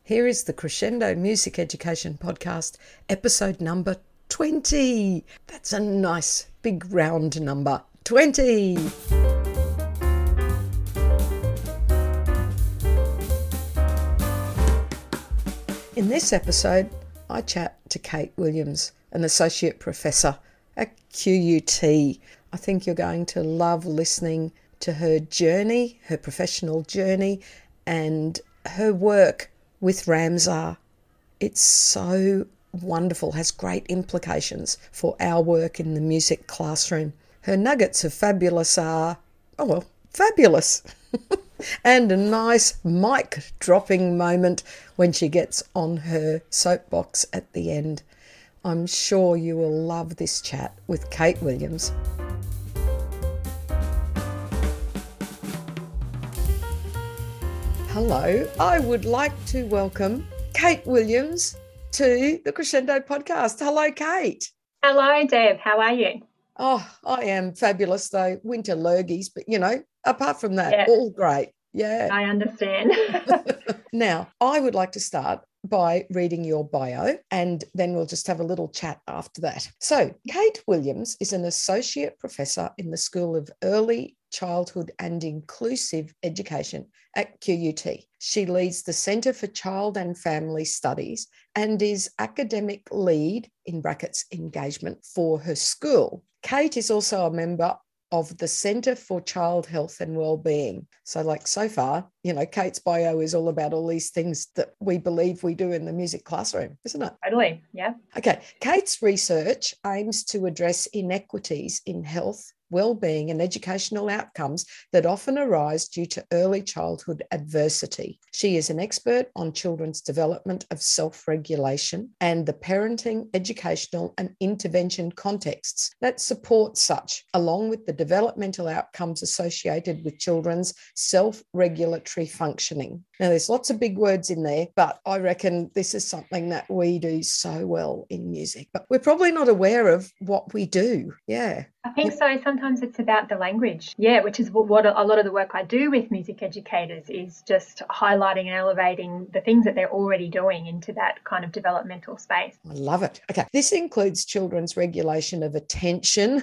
Here is the Crescendo Music Education Podcast, episode number 20. That's a nice big round number. 20. In this episode, I chat to Kate Williams, an associate professor at QUT. I think you're going to love listening to her journey, her professional journey, and her work with Ramsar. It's so wonderful, has great implications for our work in the music classroom. Her nuggets of fabulous are, fabulous. And a nice mic dropping moment when she gets on her soapbox at the end. I'm sure you will love this chat with Kate Williams. Hello, I would like to welcome Kate Williams to the Crescendo Podcast. Hello, Kate. Hello, Deb. How are you? Oh, I am fabulous, though. Winter lurgies, but, apart from that, all great. Yeah. I understand. Now, I would like to start by reading your bio, and then we'll just have a little chat after that. So, Kate Williams is an associate professor in the School of Early Childhood and Inclusive Education at QUT. She leads the Centre for Child and Family Studies and is academic lead, in brackets, engagement, for her school. Kate is also a member of the Centre for Child Health and Wellbeing. So far, Kate's bio is all about all these things that we believe we do in the music classroom, isn't it? Totally, yeah. Okay, Kate's research aims to address inequities in health, wellbeing and educational outcomes that often arise due to early childhood adversity. She is an expert on children's development of self-regulation and the parenting, educational and intervention contexts that support such, along with the developmental outcomes associated with children's self-regulatory functioning. Now, there's lots of big words in there, but I reckon this is something that we do so well in music, but we're probably not aware of what we do. Yeah. I think so. Sometimes it's about the language. Yeah, which is what a lot of the work I do with music educators is just highlighting and elevating the things that they're already doing into that kind of developmental space. I love it. Okay. This includes children's regulation of attention,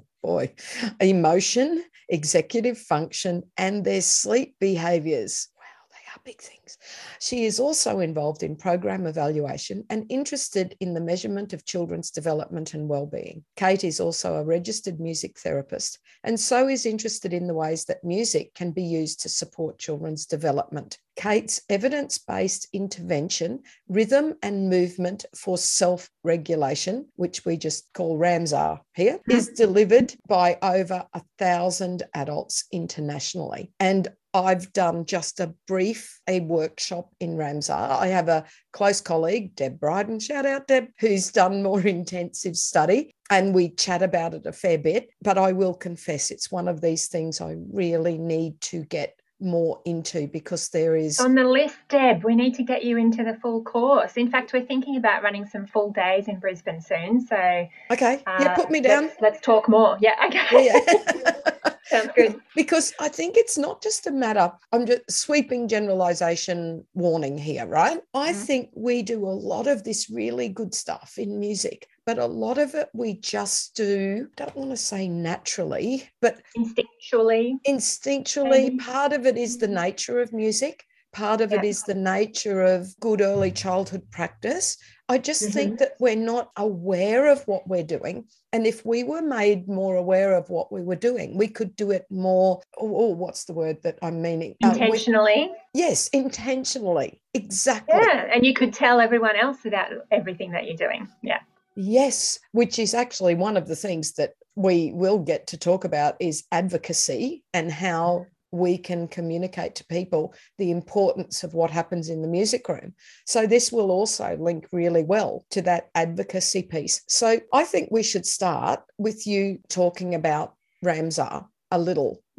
emotion, executive function, and their sleep behaviours. Big things. She is also involved in program evaluation and interested in the measurement of children's development and well-being. Kate is also a registered music therapist and so is interested in the ways that music can be used to support children's development. Kate's evidence-based intervention, rhythm and movement for self-regulation, which we just call Ramsar here, is delivered by over 1,000 adults internationally. And I've done just a workshop in Ramsar. I have a close colleague, Deb Bryden, shout out Deb, who's done more intensive study, and we chat about it a fair bit. But I will confess it's one of these things I really need to get more into because there is... On the list, Deb, we need to get you into the full course. In fact, we're thinking about running some full days in Brisbane soon. So okay, put me down. Let's talk more. Yeah, okay. Yeah. Sounds good. Because I think it's not just a matter, I'm just sweeping generalization warning here, right? I think we do a lot of this really good stuff in music, but a lot of it we just do, don't want to say naturally, but instinctually. Maybe. Part of it is the nature of music. Part of it is the nature of good early childhood practice. I just think that we're not aware of what we're doing. And if we were made more aware of what we were doing, we could do it more, what's the word that I'm meaning? Intentionally. Yes, intentionally. Exactly. Yeah, and you could tell everyone else about everything that you're doing. Yeah. Yes, which is actually one of the things that we will get to talk about is advocacy and how we can communicate to people the importance of what happens in the music room. So this will also link really well to that advocacy piece. So I think we should start with you talking about Ramsar a little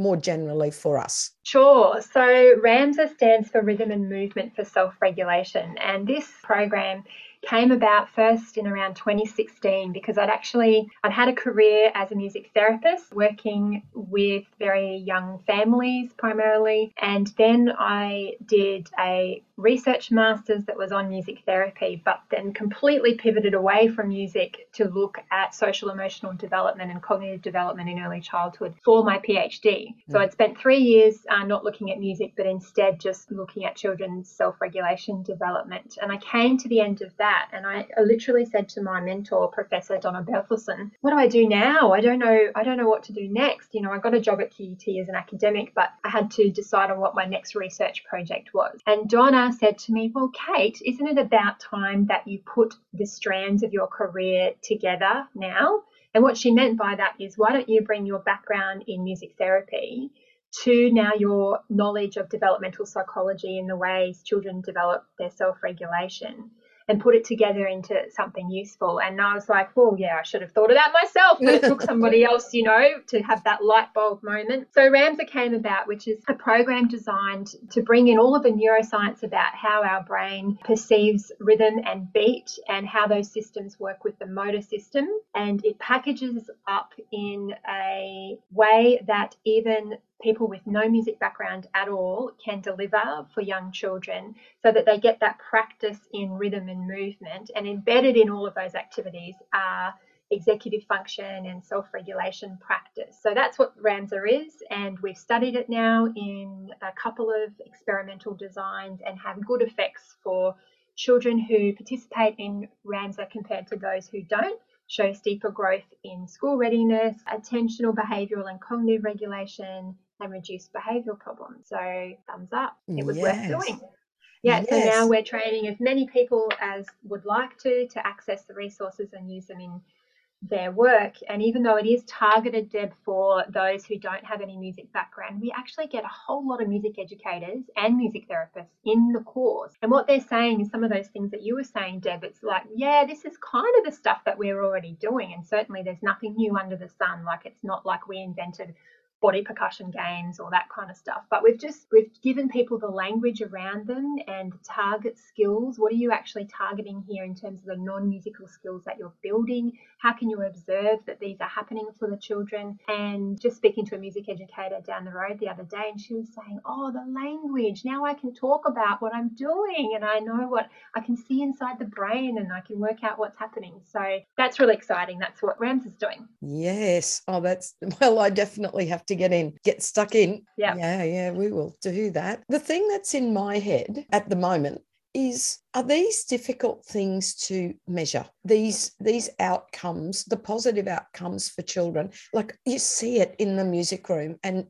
more generally for us? Sure. So RAMSA stands for Rhythm and Movement for Self-Regulation. And this program came about first in around 2016 because I'd had a career as a music therapist working with very young families primarily. And then I did a research master's that was on music therapy, but then completely pivoted away from music to look at social emotional development and cognitive development in early childhood for my PhD. So I'd spent 3 years not looking at music, but instead just looking at children's self-regulation development. And I came to the end of that, and I literally said to my mentor, Professor Donna Berthelsen, what do I do now? I don't know what to do next. I got a job at QUT as an academic, but I had to decide on what my next research project was. And Donna said to me, well, Kate, isn't it about time that you put the strands of your career together now? And what she meant by that is, why don't you bring your background in music therapy to now your knowledge of developmental psychology and the ways children develop their self-regulation, and put it together into something useful. And I was like, well, yeah, I should have thought of that myself, but it took somebody else, to have that light bulb moment. So RAMSA came about, which is a program designed to bring in all of the neuroscience about how our brain perceives rhythm and beat and how those systems work with the motor system. And it packages up in a way that even people with no music background at all can deliver for young children, so that they get that practice in rhythm and movement. And embedded in all of those activities are executive function and self-regulation practice. So that's what RAMSA is, and we've studied it now in a couple of experimental designs and have good effects for children who participate in RAMSA compared to those who don't. Show steeper growth in school readiness, attentional, behavioural and cognitive regulation, and reduced behavioural problems. So thumbs up. It was worth doing. Yeah, so now we're training as many people as would like to access the resources and use them in their work. And even though it is targeted, Deb, for those who don't have any music background, we actually get a whole lot of music educators and music therapists in the course. And what they're saying is some of those things that you were saying, Deb. It's like, yeah, this is kind of the stuff that we're already doing. And certainly there's nothing new under the sun. Like, it's not like we invented body percussion games or that kind of stuff, but we've given people the language around them and target skills. What are you actually targeting here in terms of the non-musical skills that you're building? How can you observe that these are happening for the children? And just speaking to a music educator down the road the other day, and she was saying, oh, the language, now I can talk about what I'm doing, and I know what I can see inside the brain, and I can work out what's happening. So that's really exciting. That's what RAMS is doing. Yes. Oh, I definitely have to get stuck in. Yeah, we will do that. The thing that's in my head at the moment is, are these difficult things to measure? These outcomes, the positive outcomes for children, like you see it in the music room and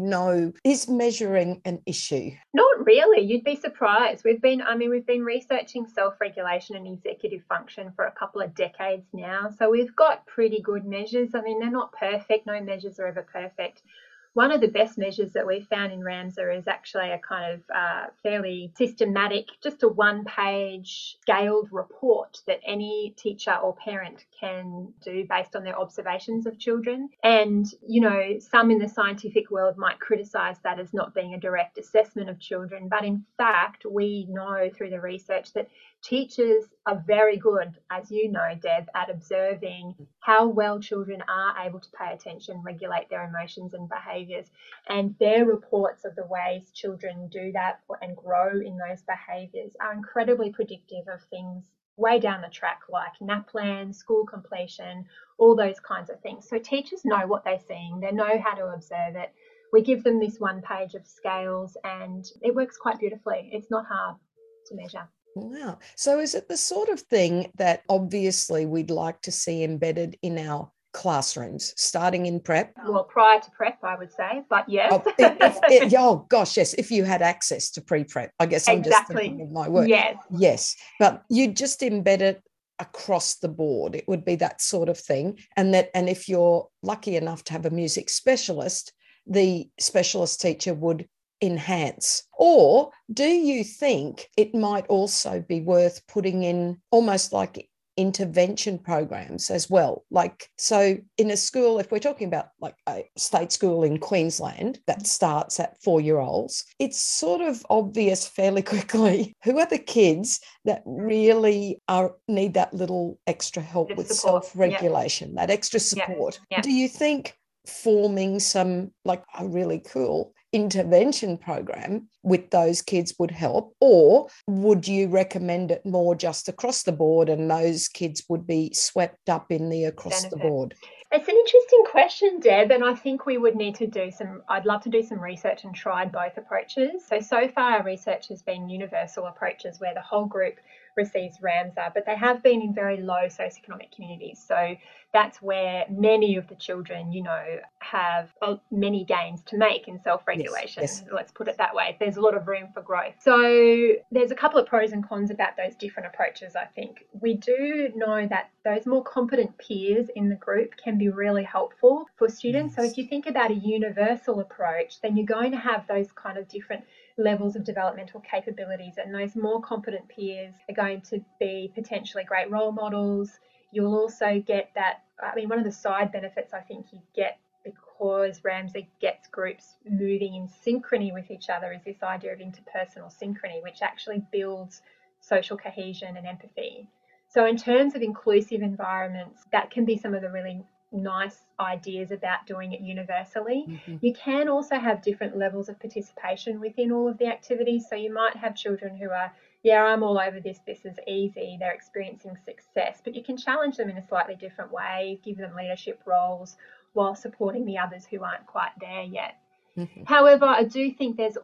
is measuring an issue? Not really. You'd be surprised. We've been researching self-regulation and executive function for a couple of decades now. So we've got pretty good measures. I mean, they're not perfect. No measures are ever perfect. One of the best measures that we've found in RAMSA is actually a kind of fairly systematic, just a one-page scaled report that any teacher or parent can do based on their observations of children. And, some in the scientific world might criticise that as not being a direct assessment of children. But in fact, we know through the research that teachers are very good, as you know, Deb, at observing how well children are able to pay attention, regulate their emotions and behaviours. And their reports of the ways children do that and grow in those behaviours are incredibly predictive of things way down the track, like NAPLAN, school completion, all those kinds of things. So teachers know what they're seeing. They know how to observe it. We give them this one page of scales and it works quite beautifully. It's not hard to measure. Wow. So is it the sort of thing that obviously we'd like to see embedded in our classrooms, starting in prep? Well, prior to prep, I would say, but yes. Oh gosh, yes, if you had access to pre-prep. I guess I'm just thinking of my work. Yes, but you just embed it across the board. It would be that sort of thing. And if you're lucky enough to have a music specialist, the specialist teacher would enhance. Or do you think it might also be worth putting in almost like intervention programs as well. Like, so in a school, if we're talking about like a state school in Queensland that starts at 4-year-olds, it's sort of obvious fairly quickly who are the kids that really need that little extra help with self-regulation, that extra support. Do you think forming some like a really cool intervention program with those kids would help, or would you recommend it more just across the board and those kids would be swept up in the across the board? It's an interesting question, Deb, and I think we would need to I'd love to do some research and try both approaches. So far our research has been universal approaches where the whole group receives Ramsar, but they have been in very low socioeconomic communities. So that's where many of the children, have many gains to make in self-regulation. Yes. Let's put it that way. There's a lot of room for growth. So there's a couple of pros and cons about those different approaches, I think. We do know that those more competent peers in the group can be really helpful for students. Yes. So if you think about a universal approach, then you're going to have those kind of different levels of developmental capabilities, and those more competent peers are going to be potentially great role models. You'll also get that, one of the side benefits I think you get because Ramsar gets groups moving in synchrony with each other is this idea of interpersonal synchrony, which actually builds social cohesion and empathy. So in terms of inclusive environments, that can be some of the really nice ideas about doing it universally. Mm-hmm. You can also have different levels of participation within all of the activities. So you might have children who are, I'm all over this is easy, they're experiencing success, but you can challenge them in a slightly different way, give them leadership roles while supporting the others who aren't quite there yet. Mm-hmm. However, I do think there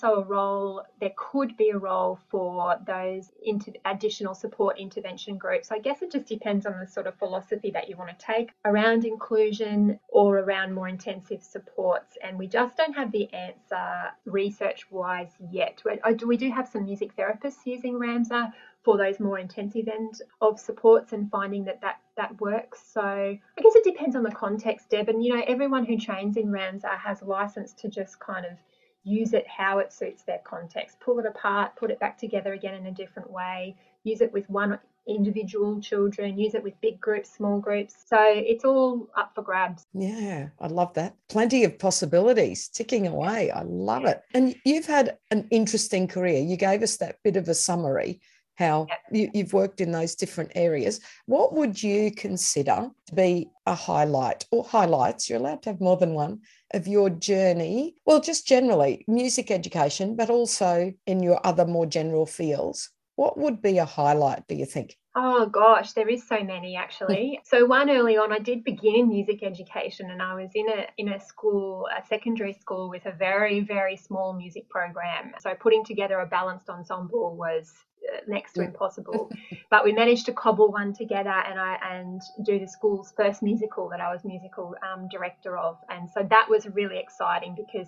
could be a role for those additional support intervention groups. I guess it just depends on the sort of philosophy that you want to take around inclusion or around more intensive supports. And we just don't have the answer research-wise yet. We do have some music therapists using Ramsar for those more intensive end of supports and finding that works. So I guess it depends on the context, Deb. And, everyone who trains in Ramsar has a license to just kind of use it how it suits their context, pull it apart, put it back together again in a different way, use it with one individual children, use it with big groups, small groups. So it's all up for grabs. Yeah, I love that. Plenty of possibilities ticking away. I love it. And you've had an interesting career. You gave us that bit of a summary, how you've worked in those different areas. What would you consider to be a highlight or highlights, you're allowed to have more than one, of your journey? Well, just generally, music education, but also in your other more general fields. What would be a highlight, do you think? Oh gosh, there is so many actually. So one early on, I did begin in music education, and I was in a school, a secondary school with a very, very small music program. So putting together a balanced ensemble was next to impossible. But we managed to cobble one together and do the school's first musical that I was musical director of. And so that was really exciting because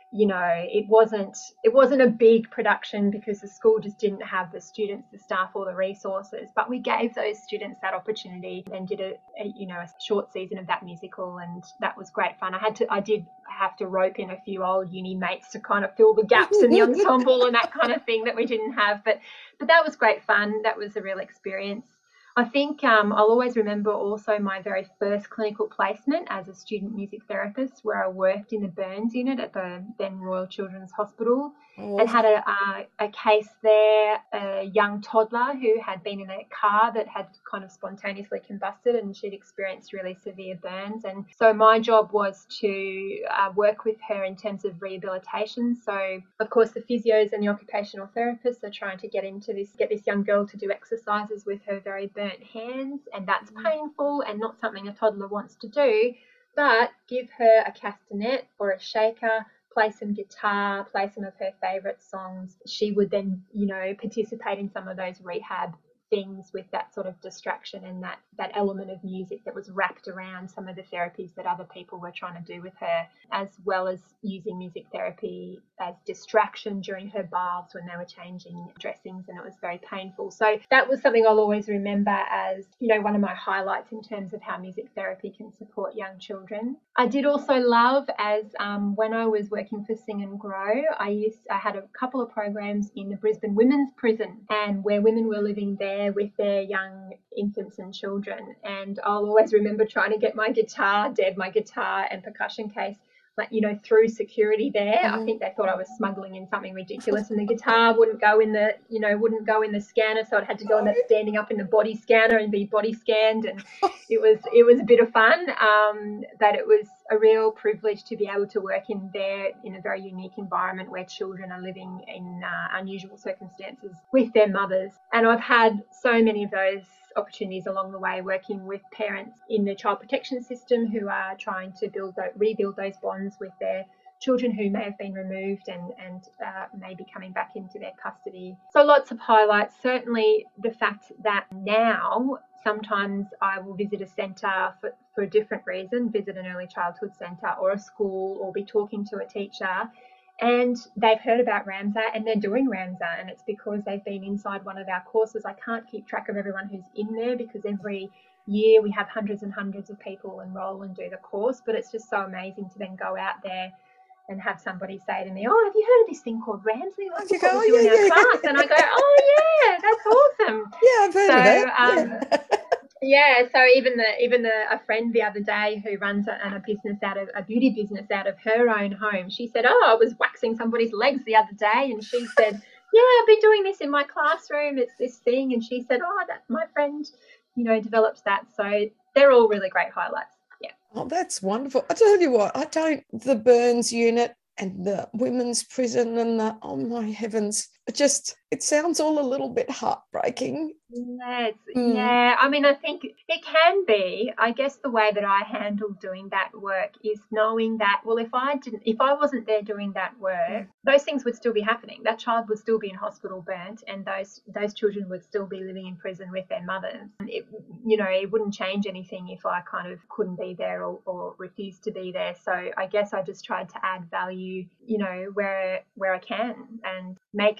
it wasn't a big production because the school just didn't have the students, the staff, or the resources. But we gave those students that opportunity and did a short season of that musical, and that was great fun. I did have to rope in a few old uni mates to kind of fill the gaps in the ensemble and that kind of thing that we didn't have. But that was great fun. That was a real experience. I think I'll always remember also my very first clinical placement as a student music therapist, where I worked in the burns unit at the then Royal Children's Hospital and had a case there, a young toddler who had been in a car that had kind of spontaneously combusted, and she'd experienced really severe burns. And so my job was to work with her in terms of rehabilitation. So, of course, the physios and the occupational therapists are trying to get this young girl to do exercises with her very burnt hands, and that's painful and not something a toddler wants to do. But give her a castanet or a shaker, play some guitar, play some of her favourite songs. She would then, participate in some of those rehab things with that sort of distraction and that element of music that was wrapped around some of the therapies that other people were trying to do with her, as well as using music therapy as distraction during her baths when they were changing dressings, and it was very painful. So that was something I'll always remember as, one of my highlights in terms of how music therapy can support young children. I did also love, as when I was working for Sing and Grow, I had a couple of programs in the Brisbane Women's Prison, and where women were living there there with their young infants and children. And I'll always remember trying to get my guitar and percussion case, like, you know, through security there. I think they thought I was smuggling in something ridiculous, and the guitar wouldn't go in the scanner, so it had to go in that, standing up in the body scanner and be body scanned. And it was a bit of fun, but it was a real privilege to be able to work in a very unique environment where children are living in unusual circumstances with their mothers. And I've had so many of those opportunities along the way, working with parents in the child protection system who are trying to rebuild those bonds with their children who may have been removed and may be coming back into their custody. So lots of highlights. Certainly the fact that now sometimes I will visit a centre for a different reason, visit an early childhood centre or a school, or be talking to a teacher, and they've heard about Ramsar and they're doing Ramsar, and it's because they've been inside one of our courses. I can't keep track of everyone who's in there because every year we have hundreds and hundreds of people enroll and do the course, but it's just so amazing to then go out there and have somebody say to me, "Oh, have you heard of this thing called Ramsar? That's what we do in our class." And I go, "Oh yeah, that's awesome." Yeah, I've heard of that. Yeah, so even a friend the other day who runs a beauty business out of her own home, she said, "Oh, I was waxing somebody's legs the other day," and she said, "Yeah, I've been doing this in my classroom. It's this thing," and she said, "Oh, that my friend, developed that." So they're all really great highlights. Yeah. Oh, that's wonderful. I tell you what, the burns unit and the women's prison and oh my heavens, it sounds all a little bit heartbreaking. Yes, yeah. I mean, I think it can be. I guess the way that I handle doing that work is knowing that, well, if I wasn't there doing that work, those things would still be happening. That child would still be in hospital burnt, and those children would still be living in prison with their mothers. It wouldn't change anything if I kind of couldn't be there or refused to be there. So I guess I just tried to add value, where I can, and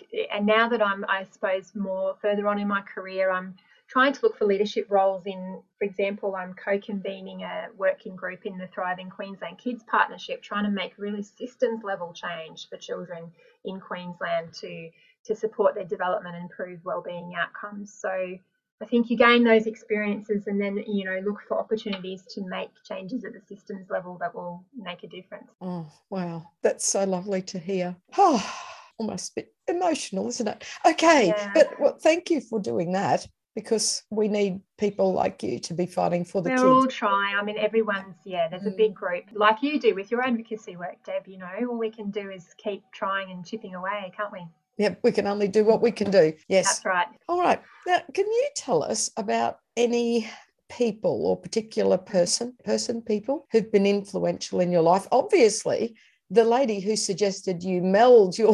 now that I'm, I suppose, more further on in my career, I'm trying to look for leadership roles in, for example, I'm co-convening a working group in the Thriving Queensland Kids Partnership, trying to make really systems level change for children in Queensland to support their development and improve wellbeing outcomes. So I think you gain those experiences and then, look for opportunities to make changes at the systems level that will make a difference. Oh, wow. That's so lovely to hear. Oh, almost a bit emotional, isn't it? Okay, yeah. But thank you for doing that, because we need people like you to be fighting for the kids. We're all trying. I mean, everyone's, there's a big group like you do with your advocacy work, Deb. All we can do is keep trying and chipping away, can't we? Yep, we can only do what we can do. Yes. That's right. All right. Now, can you tell us about any people or particular people who've been influential in your life? Obviously, the lady who suggested you meld your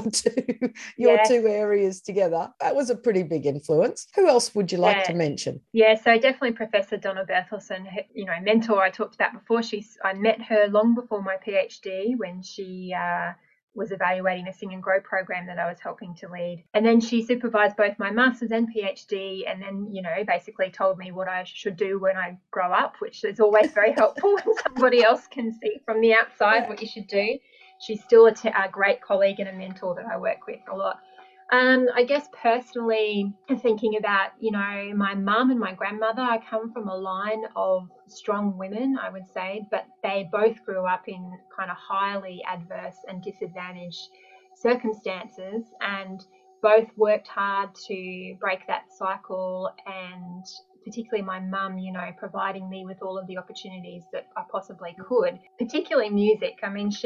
two areas together, that was a pretty big influence. Who else would you like to mention? Yeah, so definitely Professor Donna Berthelsen, mentor I talked about before. I met her long before my PhD when she was evaluating a Sing and Grow program that I was helping to lead. And then she supervised both my master's and PhD, and then, basically told me what I should do when I grow up, which is always very helpful when somebody else can see from the outside what you should do. She's still a great colleague and a mentor that I work with a lot. I guess personally, thinking about, my mum and my grandmother, I come from a line of strong women, I would say, but they both grew up in kind of highly adverse and disadvantaged circumstances, and both worked hard to break that cycle, and particularly my mum, providing me with all of the opportunities that I possibly could, particularly music. I mean,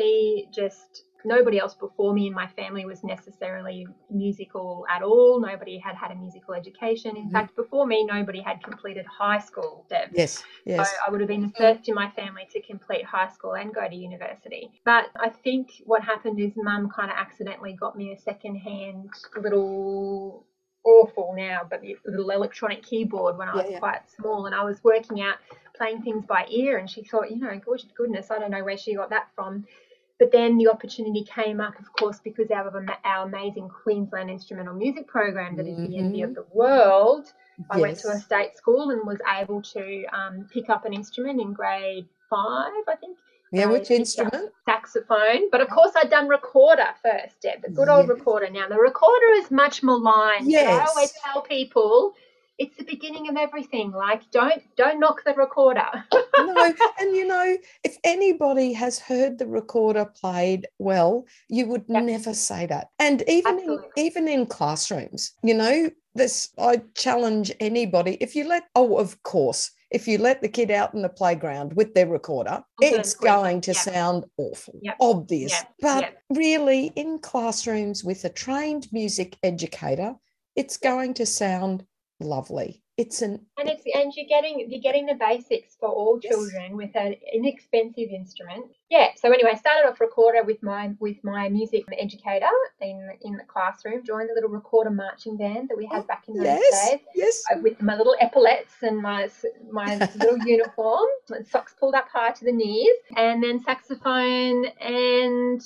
nobody else before me in my family was necessarily musical at all. Nobody had a musical education. In fact, before me, nobody had completed high school, Deb. Yes. So I would have been the first in my family to complete high school and go to university. But I think what happened is Mum kind of accidentally got me a second-hand little, awful now, but a little electronic keyboard when I was quite small, and I was working out playing things by ear, and she thought, goodness, I don't know where she got that from. But then the opportunity came up, of course, because our amazing Queensland instrumental music program that is the envy of the world. I went to a state school and was able to pick up an instrument in grade 5, I think. Yeah, which instrument? Saxophone. But, of course, I'd done recorder first, Deb, the good old recorder. Now, the recorder is much maligned. Yes. I always tell people it's the beginning of everything. Like, don't knock the recorder. No, and if anybody has heard the recorder played well, you would never say that. And even in classrooms, this, I challenge anybody. If you let the kid out in the playground with their recorder, it's going to sound awful, obvious. But really, in classrooms with a trained music educator, it's going to sound lovely. And you're getting the basics for all children with an inexpensive instrument. So anyway, I started off recorder with my music educator in the classroom. Joined the little recorder marching band that we had back in those days. Yes. With my little epaulets and my little uniform, and socks pulled up high to the knees, and then saxophone, and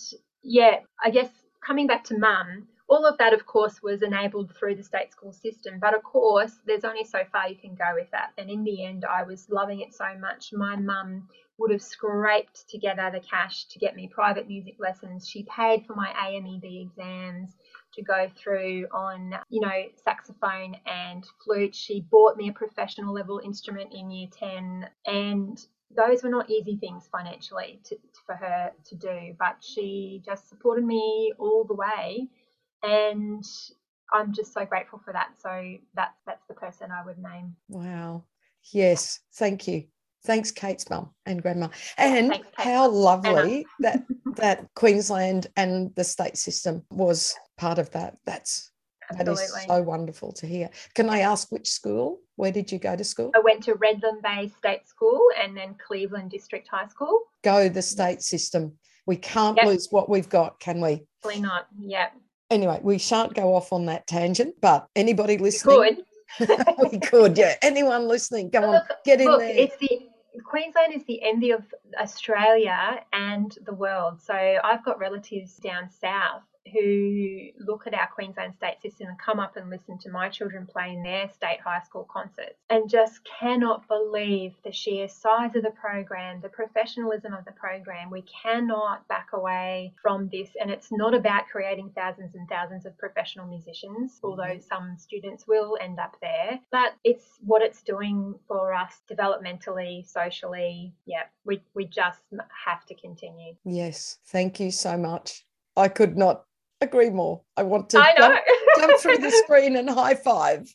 I guess coming back to mum. All of that, of course, was enabled through the state school system. But, of course, there's only so far you can go with that. And in the end, I was loving it so much. My mum would have scraped together the cash to get me private music lessons. She paid for my AMEB exams to go through on, saxophone and flute. She bought me a professional level instrument in year 10. And those were not easy things financially for her to do. But she just supported me all the way. And I'm just so grateful for that. So that's the person I would name. Wow. Yes. Thank you. Thanks, Kate's mum and grandma. And thanks, how lovely that Queensland and the state system was part of that. That is so wonderful to hear. Can I ask which school? Where did you go to school? I went to Redland Bay State School and then Cleveland District High School. Go the state system. We can't lose what we've got, can we? Absolutely not. Yeah. Anyway, we shan't go off on that tangent, but anybody listening, we could, anyone listening, go on, get in there. Queensland is the envy of Australia and the world. So I've got relatives down south who look at our Queensland state system and come up and listen to my children play in their state high school concerts and just cannot believe the sheer size of the program, the professionalism of the program. We cannot back away from this, and it's not about creating thousands and thousands of professional musicians, although some students will end up there, but it's what it's doing for us developmentally, socially. We just have to continue. Yes, thank you so much. I could not agree more. I want to jump through the screen and high five.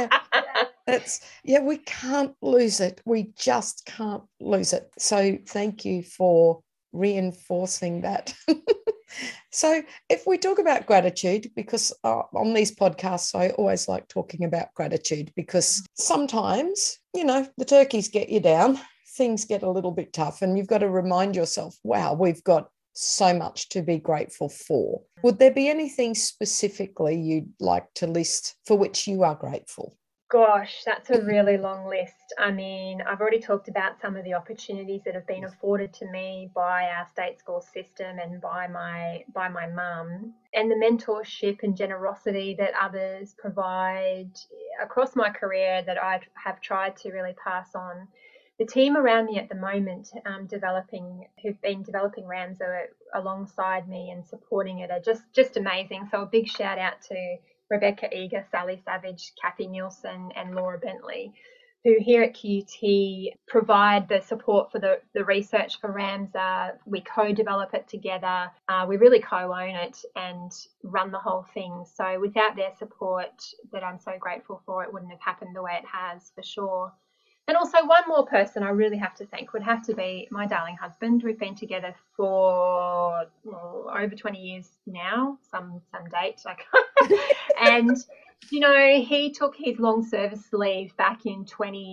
We can't lose it. We just can't lose it. So thank you for reinforcing that. So if we talk about gratitude, because on these podcasts, I always like talking about gratitude because sometimes, the turkeys get you down, things get a little bit tough, and you've got to remind yourself, wow, we've got so much to be grateful for. Would there be anything specifically you'd like to list for which you are grateful? Gosh, that's a really long list. I mean, I've already talked about some of the opportunities that have been afforded to me by our state school system and by my mum, and the mentorship and generosity that others provide across my career that I have tried to really pass on. The team around me at the moment who've been developing Ramsar alongside me and supporting it are just amazing. So a big shout out to Rebecca Eager, Sally Savage, Kathy Nielsen and Laura Bentley, who here at QUT provide the support for the research for Ramsar. We co-develop it together. We really co-own it and run the whole thing. So without their support that I'm so grateful for, it wouldn't have happened the way it has, for sure. And also one more person I really have to thank would have to be my darling husband. We've been together for over 20 years now, some date. And, he took his long service leave back in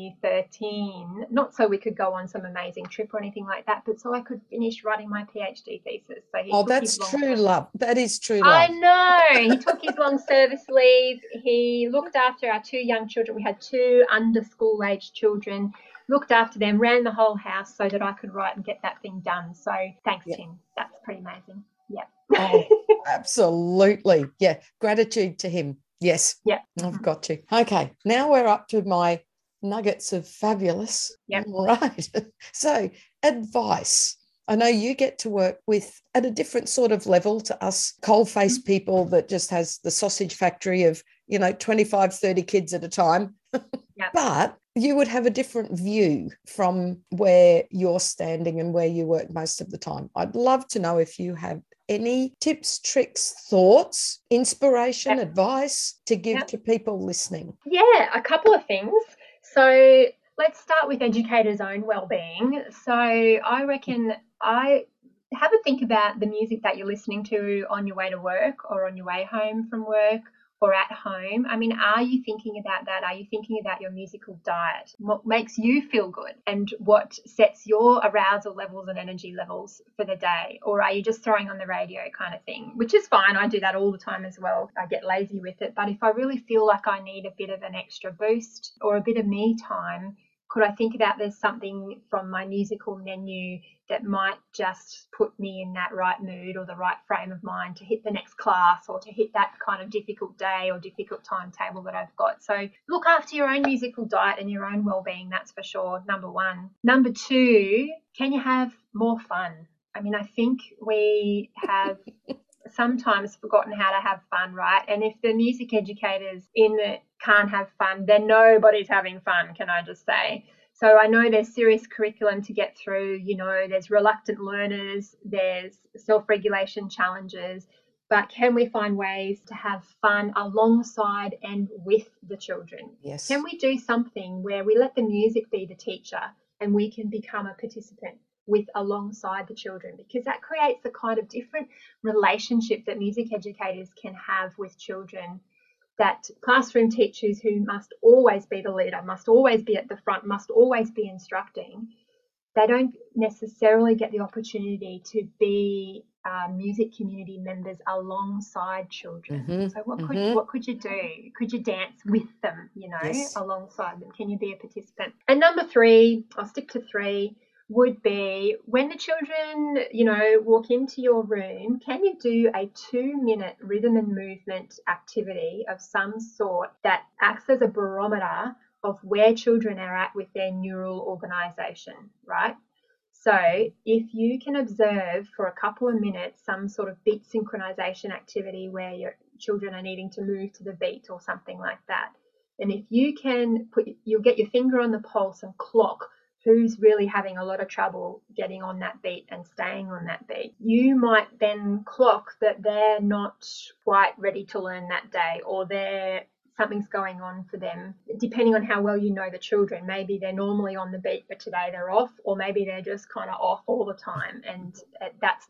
2013, not so we could go on some amazing trip or anything like that, but so I could finish writing my PhD thesis. So that's true love. That is true love. I know. He took his long service leave. He looked after our two young children. We had two under school age children, looked after them, ran the whole house so that I could write and get that thing done. So thanks, Tim. That's pretty amazing. Yeah. Oh, absolutely. Yeah. Gratitude to him. Yes. Yeah. I've got you. Okay. Now we're up to my nuggets of fabulous. Yep. Right. So advice. I know you get to work with at a different sort of level to us coal-faced people that just has the sausage factory of 25, 30 kids at a time. Yep. But you would have a different view from where you're standing and where you work most of the time. I'd love to know if you have any tips, tricks, thoughts, inspiration, Yep. advice to give Yep. to people listening. Yeah, a couple of things. So let's start with educators' own well-being. So I reckon I have a think about the music that you're listening to on your way to work or on your way home from work or at home. I mean, are you thinking about that? Are you thinking about your musical diet? What makes you feel good and what sets your arousal levels and energy levels for the day? Or are you just throwing on the radio kind of thing, which is fine. I do that all the time as well. I get lazy with it. But if I really feel like I need a bit of an extra boost or a bit of me time, could I think about there's something from my musical menu that might just put me in that right mood or the right frame of mind to hit the next class or to hit that kind of difficult day or difficult timetable that I've got. So look after your own musical diet and your own well-being, that's for sure, number one. Number two, can you have more fun? I mean, I think we have sometimes forgotten how to have fun, right? And if the music educators in it can't have fun, then nobody's having fun, can I just say? So I know there's serious curriculum to get through, there's reluctant learners, there's self-regulation challenges, but can we find ways to have fun alongside and with the children? Yes. Can we do something where we let the music be the teacher and we can become a participant with alongside the children, because that creates the kind of different relationship that music educators can have with children, that classroom teachers who must always be the leader, must always be at the front, must always be instructing, they don't necessarily get the opportunity to be music community members alongside children. Mm-hmm. So what could you do? Could you dance with them, Yes. alongside them? Can you be a participant? And number three, I'll stick to three, would be when the children, walk into your room, can you do a 2-minute rhythm and movement activity of some sort that acts as a barometer of where children are at with their neural organization, right? So if you can observe for a couple of minutes some sort of beat synchronization activity where your children are needing to move to the beat or something like that, and if you can you'll get your finger on the pulse and clock who's really having a lot of trouble getting on that beat and staying on that beat. You might then clock that they're not quite ready to learn that day, or something's going on for them, depending on how well you know the children. Maybe they're normally on the beat, but today they're off, or maybe they're just kind of off all the time. And that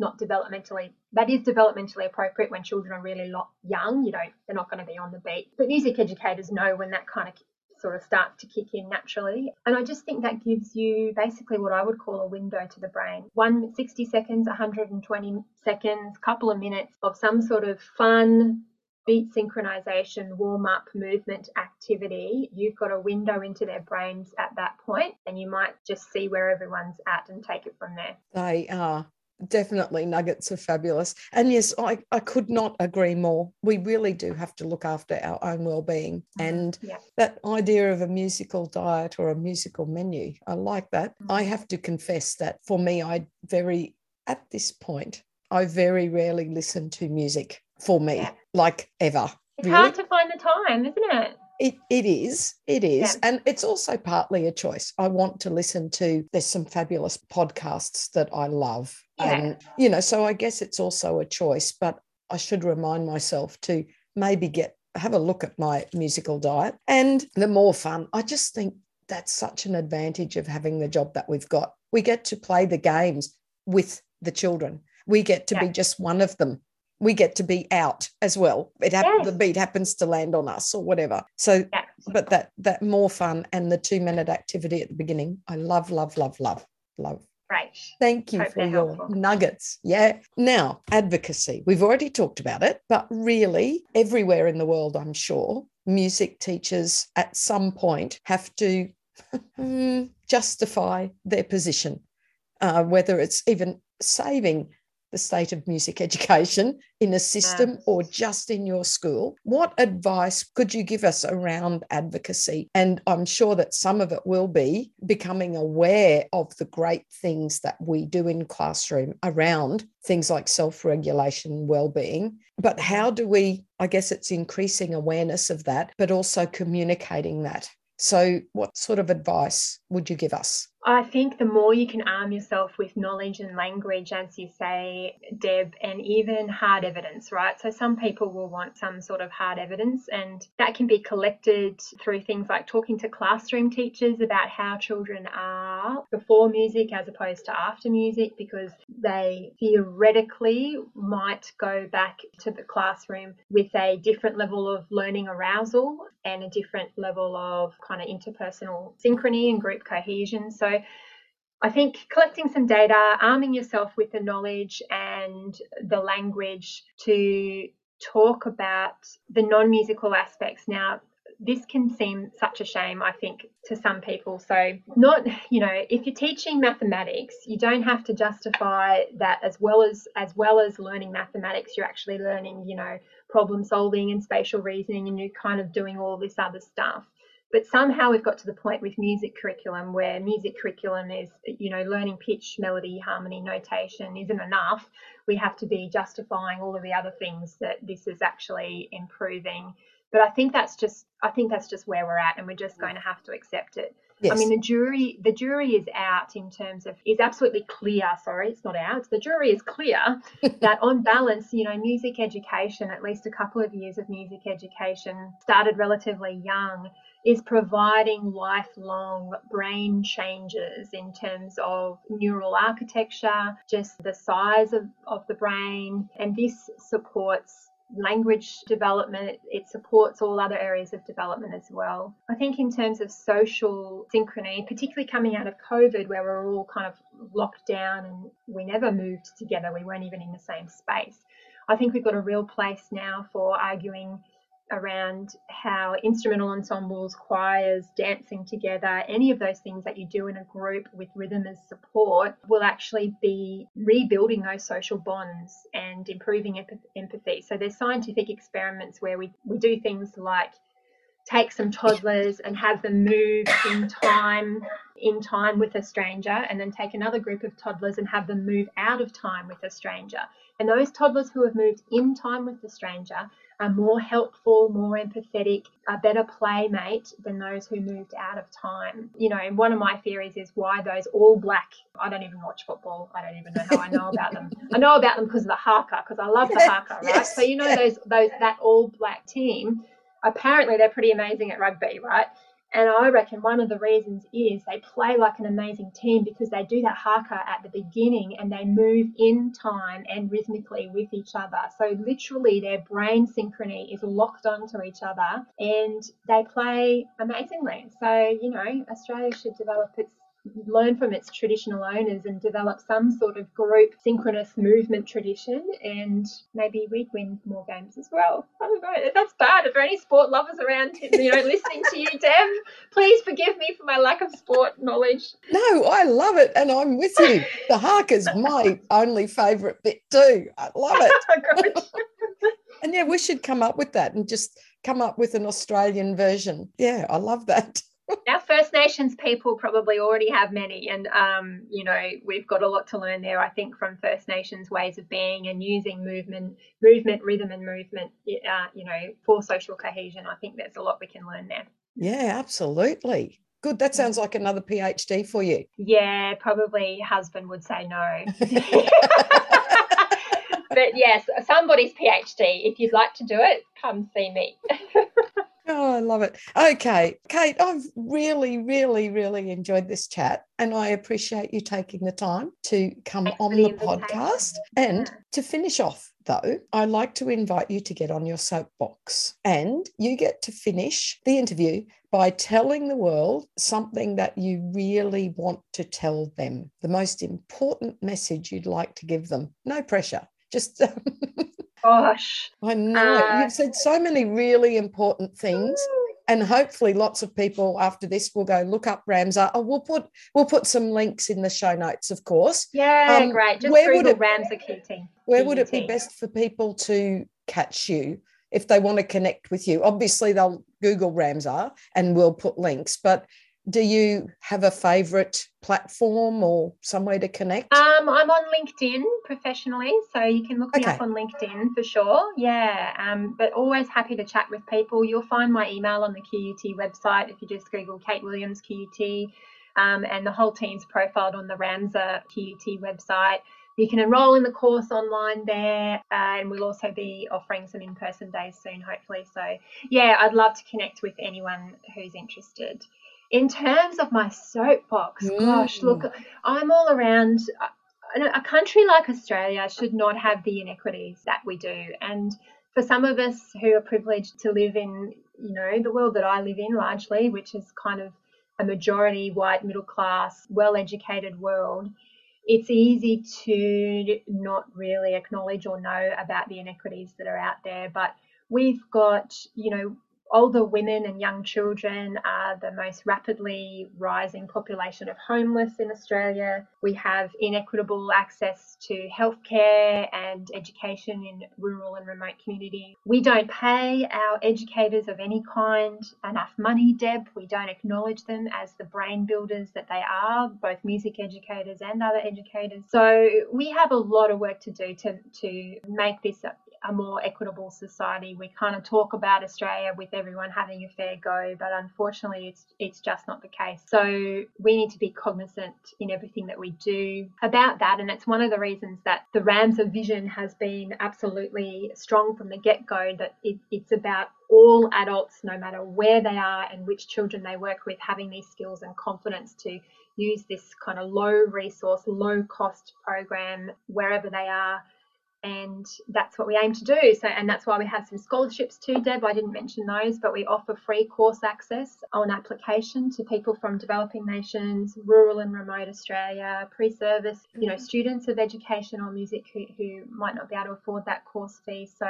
is developmentally appropriate when children are really young. They're not going to be on the beat. But music educators know when that kind of sort of starts to kick in naturally. And I just think that gives you basically what I would call a window to the brain. 60 seconds, 120 seconds, couple of minutes of some sort of fun, beat synchronization, warm-up movement activity. You've got a window into their brains at that point, and you might just see where everyone's at and take it from there. They are. Definitely, nuggets are fabulous. And yes, I could not agree more. We really do have to look after our own well-being. And that idea of a musical diet or a musical menu, I like that. I have to confess that for me, at this point, I very rarely listen to music for me, like ever. It's really hard to find the time, isn't it? It is. Yeah. And it's also partly a choice. I want to listen to, there's some fabulous podcasts that I love. Yeah. And, so I guess it's also a choice, but I should remind myself to maybe have a look at my musical diet and the more fun. I just think that's such an advantage of having the job that we've got. We get to play the games with the children. We get to be just one of them. We get to be out as well. The beat happens to land on us or whatever. So, but that more fun and the 2-minute activity at the beginning, I love, love, love, love, love. Right. Thank you for your nuggets. Yeah. Now, advocacy. We've already talked about it, but really everywhere in the world, I'm sure, music teachers at some point have to justify their position, whether it's even saving the state of music education in a system or just in your school. What advice could you give us around advocacy? And I'm sure that some of it will be becoming aware of the great things that we do in classroom around things like self-regulation, well-being. But how do we, I guess it's increasing awareness of that, but also communicating that. So what sort of advice would you give us? I think the more you can arm yourself with knowledge and language, as you say, Deb, and even hard evidence, right? So some people will want some sort of hard evidence, and that can be collected through things like talking to classroom teachers about how children are before music as opposed to after music, because they theoretically might go back to the classroom with a different level of learning arousal and a different level of kind of interpersonal synchrony and group cohesion. So I think collecting some data, arming yourself with the knowledge and the language to talk about the non-musical aspects. Now, this can seem such a shame, I think, to some people. So not, if you're teaching mathematics, you don't have to justify that as well as learning mathematics, you're actually learning, problem solving and spatial reasoning, and you're kind of doing all this other stuff. But somehow we've got to the point with music curriculum where music curriculum is, learning pitch, melody, harmony, notation isn't enough. We have to be justifying all of the other things that this is actually improving. But I think that's just where we're at, and we're just going to have to accept it. Yes. I mean, the jury is out in terms of, is absolutely clear. Sorry, it's not out. The jury is clear that on balance, music education, at least a couple of years of music education started relatively young, is providing lifelong brain changes in terms of neural architecture, just the size of the brain. And this supports language development. It supports all other areas of development as well. I think in terms of social synchrony, particularly coming out of COVID, where we're all kind of locked down and we never moved together, we weren't even in the same space. I think we've got a real place now for arguing around how instrumental ensembles, choirs, dancing together, any of those things that you do in a group with rhythm as support will actually be rebuilding those social bonds and improving empathy. So there's scientific experiments where we do things like take some toddlers and have them move in time with a stranger, and then take another group of toddlers and have them move out of time with a stranger. And those toddlers who have moved in time with the stranger are more helpful, more empathetic, a better playmate than those who moved out of time. And one of my theories is why those all black, I don't even watch football, I don't even know how I know about them. I know about them because of the haka, because I love the haka, right? Yes, so that all black team, apparently they're pretty amazing at rugby, right? And I reckon one of the reasons is they play like an amazing team because they do that haka at the beginning and they move in time and rhythmically with each other. So literally their brain synchrony is locked onto each other and they play amazingly. So, Australia should learn from its traditional owners and develop some sort of group synchronous movement tradition, and maybe we'd win more games as well. I don't know. That's bad. If there are any sport lovers around, listening to you, Deb, please forgive me for my lack of sport knowledge. No, I love it, and I'm with you. The haka's my only favourite bit too. I love it. And yeah, we should come up with that and just come up with an Australian version. Yeah, I love that. Our First Nations people probably already have many, and we've got a lot to learn there, I think, from First Nations ways of being and using movement, rhythm and movement, for social cohesion. I think there's a lot we can learn there. Yeah, absolutely. Good. That sounds like another PhD for you. Yeah, probably husband would say no. But yes, somebody's PhD. If you'd like to do it, come see me. Oh, I love it. Okay, Kate, I've really, really, really enjoyed this chat, and I appreciate you taking the time to come on the podcast. And to finish off, though, I'd like to invite you to get on your soapbox, and you get to finish the interview by telling the world something that you really want to tell them, the most important message you'd like to give them. No pressure, just... Gosh. I know. You've said so many really important things, And hopefully lots of people after this will go look up Ramsar. Oh, we'll put some links in the show notes, of course. Yeah, great. Just Google Ramsar QT. Where would it be best for people to catch you if they want to connect with you? Obviously, they'll Google Ramsar and we'll put links, but do you have a favourite platform or somewhere to connect? I'm on LinkedIn professionally, so you can look me up on LinkedIn for sure. Yeah, but always happy to chat with people. You'll find my email on the QUT website if you just Google Kate Williams QUT, and the whole team's profiled on the Ramsar QUT website. You can enrol in the course online there, and we'll also be offering some in-person days soon, hopefully. So, yeah, I'd love to connect with anyone who's interested. In terms of my soapbox, gosh, look, I'm all around. A country like Australia should not have the inequities that we do. And for some of us who are privileged to live in, the world that I live in largely, which is kind of a majority white, middle class, well-educated world, it's easy to not really acknowledge or know about the inequities that are out there. But we've got, older women and young children are the most rapidly rising population of homeless in Australia. We have inequitable access to healthcare and education in rural and remote communities. We don't pay our educators of any kind enough money, Deb. We don't acknowledge them as the brain builders that they are, both music educators and other educators. So we have a lot of work to do to make this a more equitable society. We kind of talk about Australia with everyone having a fair go, but unfortunately it's just not the case. So we need to be cognizant in everything that we do about that, and it's one of the reasons that the Ramsar vision has been absolutely strong from the get-go, that it's about all adults, no matter where they are and which children they work with, having these skills and confidence to use this kind of low resource, low cost program wherever they are. And that's what we aim to do. So, and that's why we have some scholarships too, Deb. I didn't mention those, but we offer free course access on application to people from developing nations, rural and remote Australia, pre-service, students of education or music who might not be able to afford that course fee. So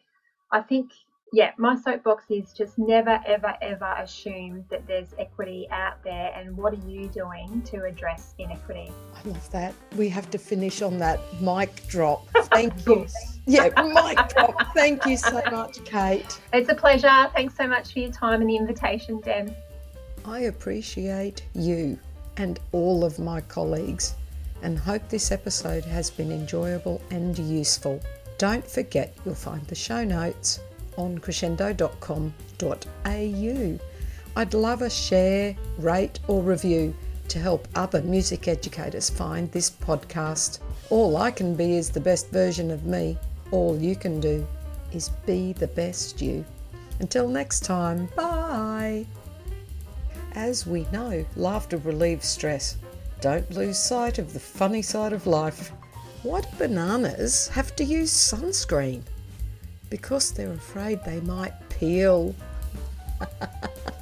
I think, my soapbox is just never, ever, ever assume that there's equity out there, and what are you doing to address inequity? I love that. We have to finish on that mic drop. Thank you. Yeah, mic drop. Thank you so much, Kate. It's a pleasure. Thanks so much for your time and the invitation, Deb. I appreciate you and all of my colleagues, and hope this episode has been enjoyable and useful. Don't forget, you'll find the show notes on crescendo.com.au. I'd love a share, rate or review to help other music educators find this podcast. All I can be is the best version of me. All you can do is be the best you. Until next time, bye. As we know, laughter relieves stress. Don't lose sight of the funny side of life. Why do bananas have to use sunscreen? Because they're afraid they might peel.